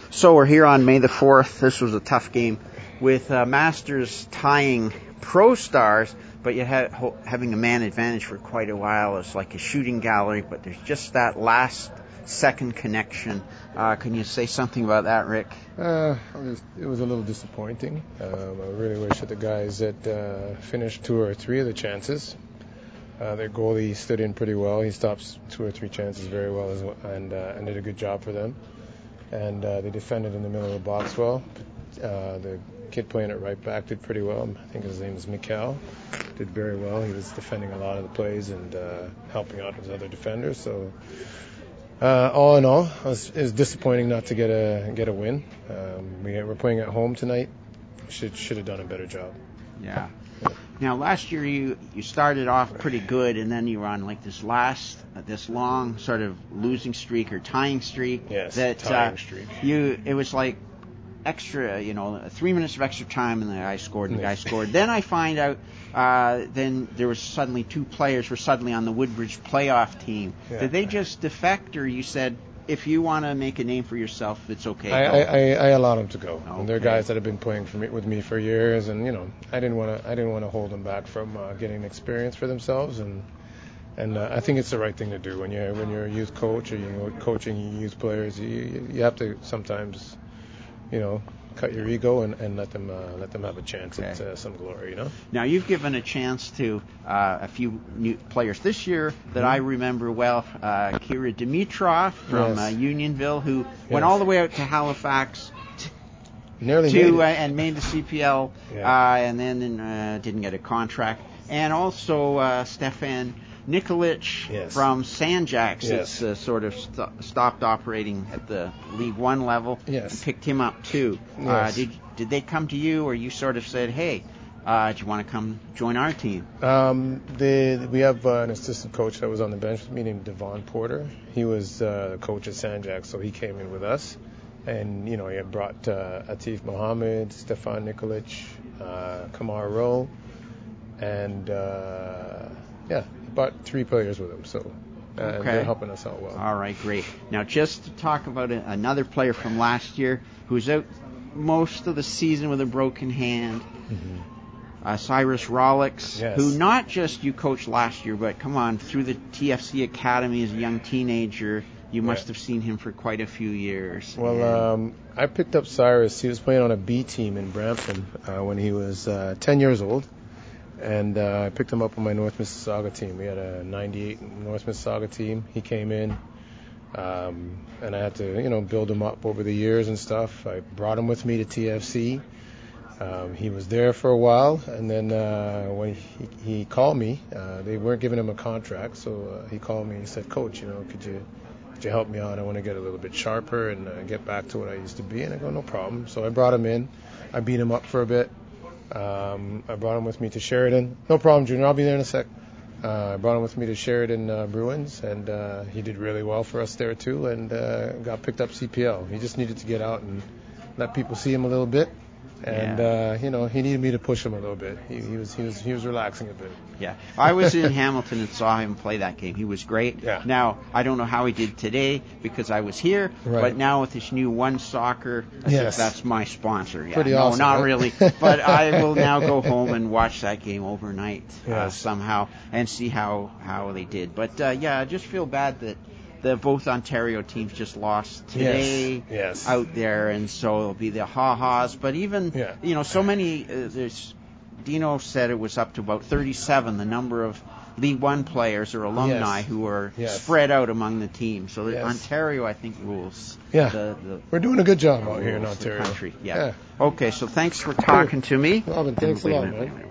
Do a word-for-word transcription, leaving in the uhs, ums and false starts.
So we're here on May the fourth. This was a tough game with uh, Masters tying Pro Stars, but yet ha- ho- having a man advantage for quite a while. It's like a shooting gallery, but there's just that last second connection. Uh, can you say something about that, Rick? Uh, it was a little disappointing. Um, I really wish that the guys had uh, finished two or three of the chances. Uh, their goalie stood in pretty well. He stops two or three chances very well as well, and, uh, and did a good job for them. And uh, they defended in the middle of the box well. Uh, the kid playing it right back did pretty well. I think his name is Mikhail. Did very well. He was defending a lot of the plays and uh, helping out his other defenders. So uh, all in all, it was, it was disappointing not to get a get a win. Um, we, we're playing at home tonight. Should should have done a better job. Yeah. Now, last year you, you started off pretty good, and then you were on like this last, uh, this long sort of losing streak or tying streak. Yes, that, tying uh, streak. You, it was like extra, you know, three minutes of extra time, and the guy scored, and the guy scored. Then I find out, uh, then there was suddenly two players were suddenly on the Woodbridge playoff team. Yeah. Did they just defect, or you said, if you want to make a name for yourself, it's okay. I, I, I, I allowed them to go. Okay. And they're guys that have been playing for me, with me for years, and you know, I didn't want to I didn't want to hold them back from uh, getting experience for themselves, and and uh, I think it's the right thing to do when you when you're a youth coach or you're coaching youth players. You you have to sometimes, you know, cut your ego and, and let them uh, let them have a chance okay. at uh, some glory, you know. Now you've given a chance to uh, a few new players this year that mm-hmm. I remember well. Uh, Kira Dimitrov from yes. uh, Unionville, who yes. went all the way out to Halifax. T- Nearly to, made uh, and made the C P L, yeah. uh, and then uh, didn't get a contract. And also uh, Stefan Nikolic yes. from Sanjaks. Yes. It's uh, sort of st- stopped operating at the League One level. Yes. And picked him up too. Yes. Uh, did did they come to you, or you sort of said, hey, uh, do you want to come join our team? Um, they, we have uh, an assistant coach that was on the bench with me named Devon Porter. He was uh, the coach at Sanjaks, so he came in with us. And, you know, he had brought uh, Atif Mohammed, Stefan Nikolic, uh, Kamar Rowe, and, uh, yeah, he brought three players with him. So uh, okay. they're helping us out well. All right, great. Now, just to talk about a, another player from last year who's out most of the season with a broken hand, mm-hmm. uh, Cyrus Rollix, yes. who not just you coached last year, but come on, through the T F C Academy as a young teenager, you must yeah. have seen him for quite a few years. Well, um, I picked up Cyrus. He was playing on a B team in Brampton uh, when he was uh, ten years old. And uh, I picked him up on my North Mississauga team. We had a ninety-eight North Mississauga team. He came in, um, and I had to, you know, build him up over the years and stuff. I brought him with me to T F C. Um, he was there for a while, and then uh, when he, he called me, uh, they weren't giving him a contract, so uh, he called me and he said, "Coach, you know, could you could you help me out? I want to get a little bit sharper and uh, get back to what I used to be." And I go, "No problem." So I brought him in. I beat him up for a bit. Um, I brought him with me to Sheridan. No problem, Junior. I'll be there in a sec. Uh, I brought him with me to Sheridan uh, Bruins, and uh, he did really well for us there too, and uh, got picked up C P L. He just needed to get out and let people see him a little bit, and yeah. uh, you know, he needed me to push him a little bit. He, he was he was he was relaxing a bit. Yeah, I was in Hamilton and saw him play that game. He was great. Yeah. Now I don't know how he did today because I was here, right. but now with this new One Soccer, I yes. think that's my sponsor. Yeah. Pretty no, awesome. not right? really, but I will now go home and watch that game overnight yes. uh, somehow and see how how they did. But uh, yeah, I just feel bad that the both Ontario teams just lost today yes. Yes. out there, and so it'll be the ha-has. But even yeah. you know, so many uh, there's. Dino said it was up to about thirty-seven, the number of League One players or alumni yes. who are yes. spread out among the teams. So yes. Ontario, I think, rules. Yeah, the, the we're doing a good job out here in Ontario. Ontario. The country. Yeah. yeah. Okay, so thanks for talking to me. Robin, thanks a lot, man.